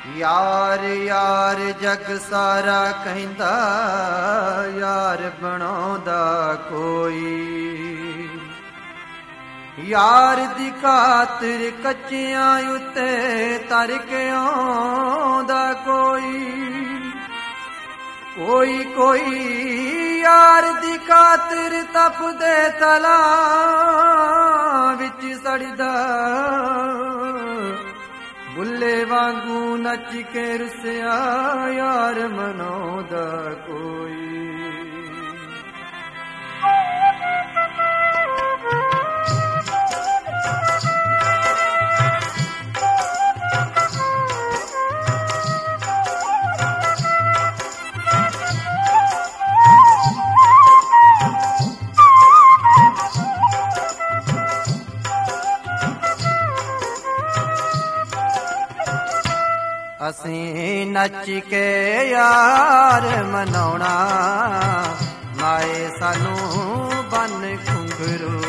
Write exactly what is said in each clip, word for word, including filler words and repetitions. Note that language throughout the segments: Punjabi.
ਯਾਰ ਯਾਰ ਜਗ ਸਾਰਾ ਕਹਿੰਦਾ, ਯਾਰ ਬਣਾਉਂਦਾ ਕੋਈ। ਯਾਰ ਦੀ ਖਾਤਰ ਕੱਚਿਆਂ ਉੱਤੇ ਤਰ ਕੇ ਆਉਂਦਾ ਕੋਈ। ਕੋਈ ਕੋਈ ਯਾਰ ਦੀ ਖਾਤਰ ਤਪਦੇ ਤਲਾਂ ਵਿੱਚ ਸੜਦਾ, ਬੁੱਲੇ ਵਾਂਗੂ ਨੱਚ ਕੇ ਰੁੱਸਿਆ ਯਾਰ ਮਨਾਉਂਦਾ ਕੋਈ। ਅਸੀਂ ਨੱਚ ਕੇ ਯਾਰ ਮਨਾਉਣਾ, ਮਾਏ ਸਾਨੂੰ ਬੰਨ ਘੁੰਗਰੂ।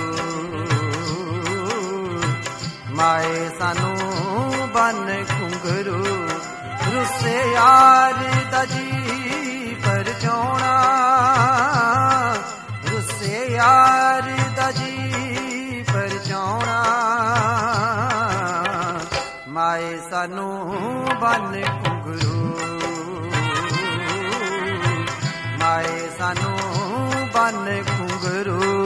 ਮਾਏ ਸਾਨੂੰ ਬੰਨ ਘੁੰਗਰੂ, ਰੁੱਸੇ ਯਾਰ ਦਾ ਜੀ ਪਰਚਾਉਣਾ। ਰੁੱਸੇ ਯਾਰ ਦਾ ਜੀ ਪਰਚਾਉਣਾ, ਮਾਏ ਸਾਨੂੰ ਬੰਨ ਘੁੰਗਰੂ। ਮਾਏ ਸਾਨੂੰ ਬੰਨ ਘੁੰਗਰੂ।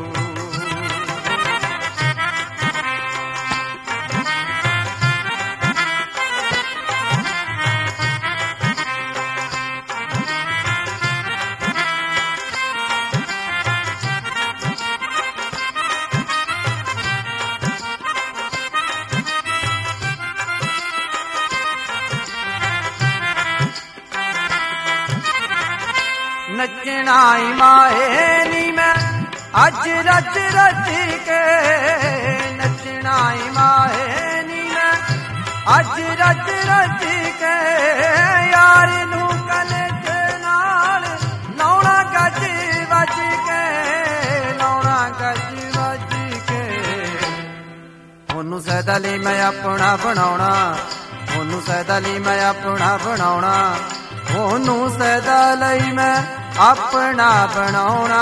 ਨੱਚਣਾ ਈ ਮਾਏ ਨੀ ਮੈਂ ਅੱਜ ਰੱਜ ਰੱਜ ਕੇ। ਨੱਚਣਾ ਈ ਮਾਏ ਨੀ ਮੈਂ ਅੱਜ ਰੱਜ ਰੱਜ ਕੇ। ਯਾਰ ਨੂੰ ਕਲਕ ਨਾਲ ਲਾਉਣਾ ਗੱਜ ਵੱਜ ਕੇ। ਲਾਉਣਾ ਗੱਜ ਵੱਜ ਕੇ। ਉਹਨੂੰ ਸੈਦਾ ਲਈ ਮੈਂ ਆਪਣਾ ਬਣਾਉਣਾ। ਉਹਨੂੰ ਸੈਦਾ ਲਈ ਮੈਂ ਆਪਣਾ ਬਣਾਉਣਾ। ਉਹਨੂੰ ਸੈਦਾ ਲਈ ਮੈਂ ਆਪਣਾ ਬਣਾਉਣਾ।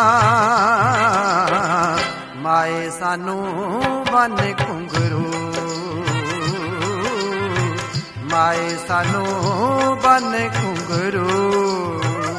ਮਾਏ ਸਾਨੂੰ ਬੰਨ ਘੁੰਗਰੂ। ਮਾਏ ਸਾਨੂੰ ਬੰਨ ਘੁੰਗਰੂ।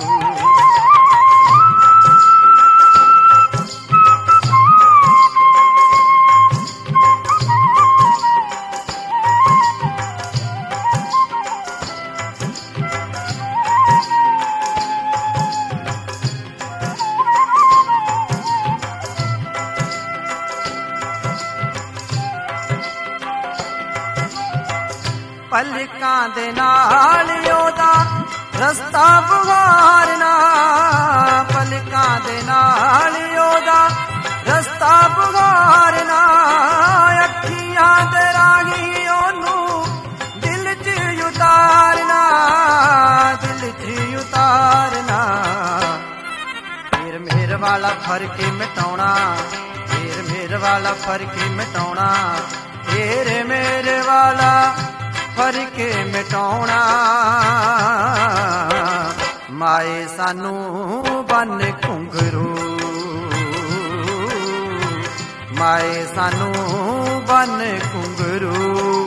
ਪਲਕਾਂ ਦੇ ਨਾਲ ਉਹਦਾ ਰਸਤਾ ਬੁਹਾਰਨਾ। ਪਲਕਾਂ ਦੇ ਨਾਲ ਉਹਦਾ ਰਸਤਾ ਬੁਹਾਰਨਾ। ਅੱਖੀਆਂ ਦੇ ਰਾਹੀਂ ਉਹਨੂੰ ਦਿਲ 'ਚ ਉਤਾਰਨਾ। ਦਿਲ 'ਚ ਉਤਾਰਨਾ। ਫੇਰ ਮੇਰ ਵਾਲਾ ਫਰਕ ਮਿਟਾਉਣਾ। ਫੇਰ ਮੇਰ ਵਾਲਾ ਫਰਕ ਮਿਟਾਉਣਾ। ਫੇਰ ਮੇਰੇ ਵਾਲਾ ਫਰਕ ਮਿਟਾਉਣਾ। ਮਾਏ ਸਾਨੂੰ ਬੰਨ ਘੁੰਗਰੂ। ਮਾਏ ਸਾਨੂੰ ਬੰਨ ਘੁੰਗਰੂ।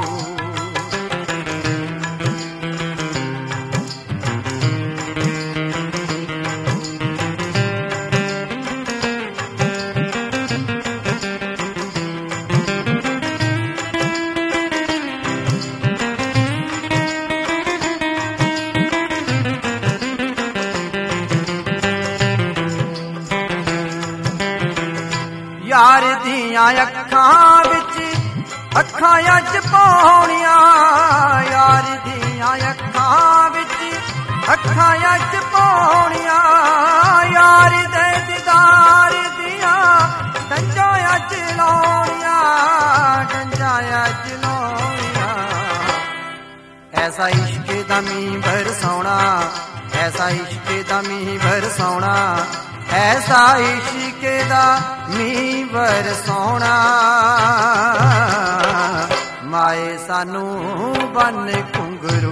ਯਾਰ ਦੀਆਂ ਅੱਖਾਂ ਵਿੱਚ ਅੱਖਾਂ ਅੱਜ ਪਾਉਣੀਆਂ। ਯਾਰ ਦੀਆਂ ਅੱਖਾਂ ਵਿੱਚ ਅੱਖਾਂ ਅੱਜ ਪਾਉਣੀਆਂ। ਯਾਰ ਦੇ ਦੀਦਾਰ ਦੀਆਂ ਡੰਜਾਂ ਅੱਜ ਲਾਉਣੀਆਂ। ਡੰਜਾਂ ਅੱਜ ਲਾਉਣੀਆਂ। ਐਸਾ ਇਸ਼ਕ ਦਾ ਮੀਂਹ ਬਰਸਾਉਣਾ। ਐਸਾ ਇਸ਼ਕ ਦਾ ਮੀਂਹ ਬਰਸਾਉਣਾ। ਐਸਾ ਇਸ਼ਕ ਦਾ ਮੀਂਹ ਬਰਸਾਉਣਾ। ਮਾਏ ਸਾਨੂੰ ਬੰਨ ਘੁੰਗਰੂ,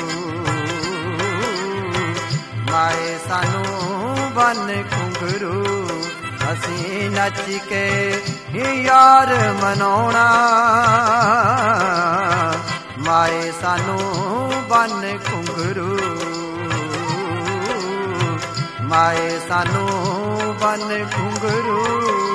ਮਾਏ ਸਾਨੂੰ ਬੰਨ ਘੁੰਗਰੂ। ਅਸੀਂ ਨੱਚ ਕੇ ਯਾਰ ਮਨਾਉਣਾ, ਮਾਏ ਸਾਨੂੰ ਬੰਨ ਘੁੰਗਰੂ, ਮਾਏ ਸਾਨੂੰ ਬੰਨ ਘੁੰਗਰੂ।